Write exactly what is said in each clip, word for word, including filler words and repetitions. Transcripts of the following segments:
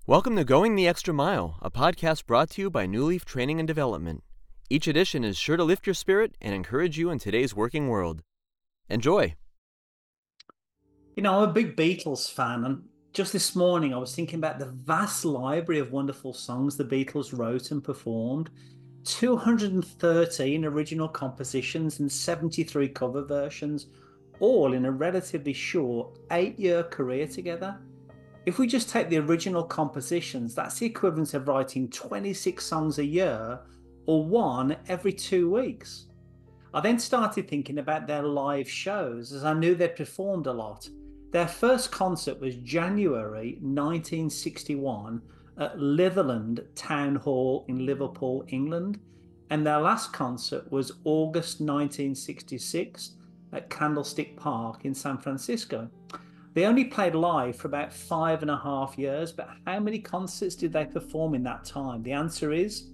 Welcome to Going the Extra Mile, a podcast brought to you by New Leaf Training and Development. Each edition is sure to lift your spirit and encourage you in today's working world. Enjoy. You know, I'm a big Beatles fan, and just this morning I was thinking about the vast library of wonderful songs the Beatles wrote and performed. two hundred thirteen original compositions and seventy-three cover versions, all in a relatively short eight-year career together. If we just take the original compositions, that's the equivalent of writing twenty-six songs a year, or one every two weeks. I then started thinking about their live shows, as I knew they'd performed a lot. Their first concert was January nineteen sixty-one at Litherland Town Hall in Liverpool, England, and their last concert was August nineteen sixty-six at Candlestick Park in San Francisco. They only played live for about five and a half years, but how many concerts did they perform in that time? The answer is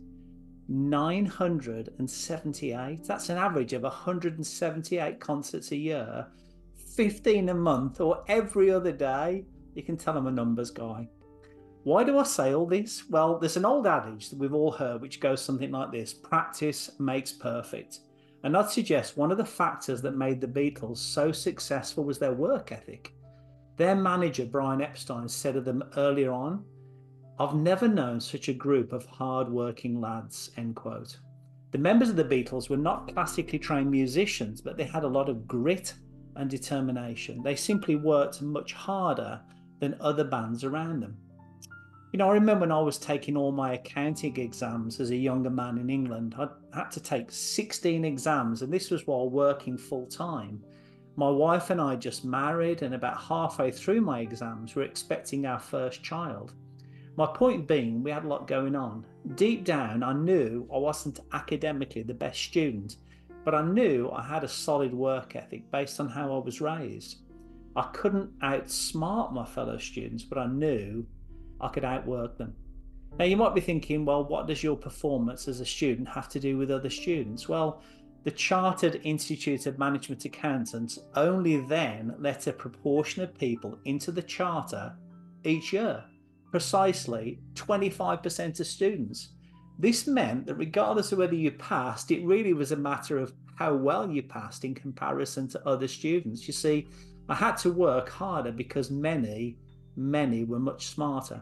nine hundred seventy-eight. That's an average of one hundred seventy-eight concerts a year, fifteen a month, or every other day. You can tell I'm a numbers guy. Why do I say all this? Well, there's an old adage that we've all heard which goes something like this: practice makes perfect. And I'd suggest one of the factors that made the Beatles so successful was their work ethic. Their manager, Brian Epstein, said of them earlier on, "I've never known such a group of hard-working lads," end quote. The members of the Beatles were not classically trained musicians, but they had a lot of grit and determination. They simply worked much harder than other bands around them. You know, I remember when I was taking all my accounting exams as a younger man in England, I had to take sixteen exams, and this was while working full-time. My wife and I just married, and about halfway through my exams, we were expecting our first child. My point being, we had a lot going on. Deep down, I knew I wasn't academically the best student, but I knew I had a solid work ethic based on how I was raised. I couldn't outsmart my fellow students, but I knew I could outwork them. Now, you might be thinking, well, what does your performance as a student have to do with other students? Well, the Chartered Institute of Management Accountants only then let a proportion of people into the charter each year, precisely twenty-five percent of students. This meant that regardless of whether you passed, it really was a matter of how well you passed in comparison to other students. You see, I had to work harder because many, many were much smarter.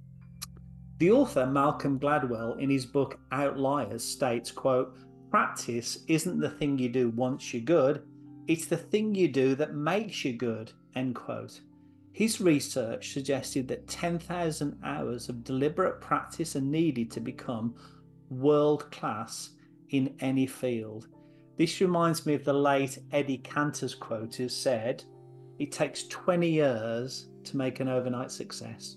The author, Malcolm Gladwell, in his book Outliers, states, quote, "Practice isn't the thing you do once you're good, it's the thing you do that makes you good," end quote. His research suggested that ten thousand hours of deliberate practice are needed to become world-class in any field. This reminds me of the late Eddie Cantor's quote, who said, "It takes twenty years to make an overnight success."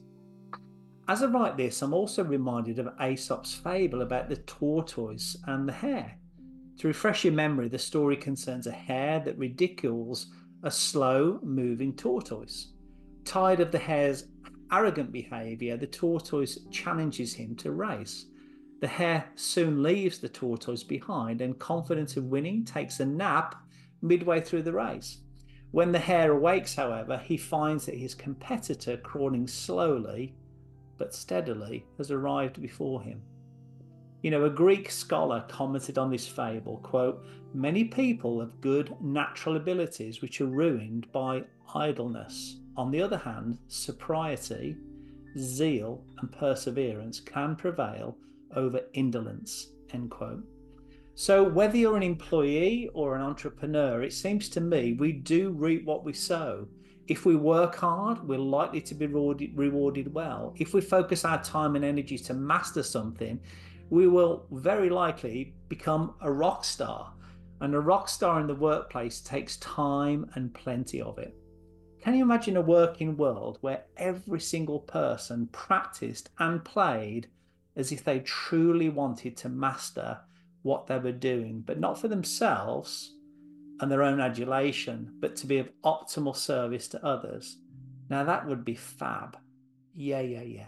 As I write this, I'm also reminded of Aesop's fable about the tortoise and the hare. To refresh your memory, the story concerns a hare that ridicules a slow-moving tortoise. Tired of the hare's arrogant behaviour, the tortoise challenges him to race. The hare soon leaves the tortoise behind and, confident of winning, takes a nap midway through the race. When the hare awakes, however, he finds that his competitor, crawling slowly but steadily, has arrived before him. You know, a Greek scholar commented on this fable, quote, "Many people have good natural abilities which are ruined by idleness. On the other hand, sobriety, zeal, and perseverance can prevail over indolence," end quote. So whether you're an employee or an entrepreneur, it seems to me we do reap what we sow. If we work hard, we're likely to be rewarded, rewarded well. If we focus our time and energy to master something, we will very likely become a rock star. And a rock star in the workplace takes time and plenty of it. Can you imagine a working world where every single person practiced and played as if they truly wanted to master what they were doing, but not for themselves and their own adulation, but to be of optimal service to others? Now that would be fab. Yeah, yeah, yeah.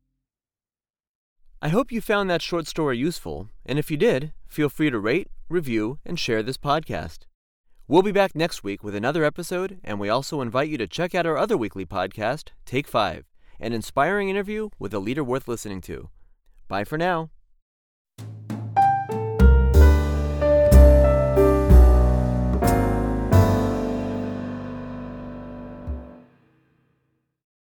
I hope you found that short story useful, and if you did, feel free to rate, review, and share this podcast. We'll be back next week with another episode, and we also invite you to check out our other weekly podcast, Take Five. an inspiring interview with a leader worth listening to. Bye for now.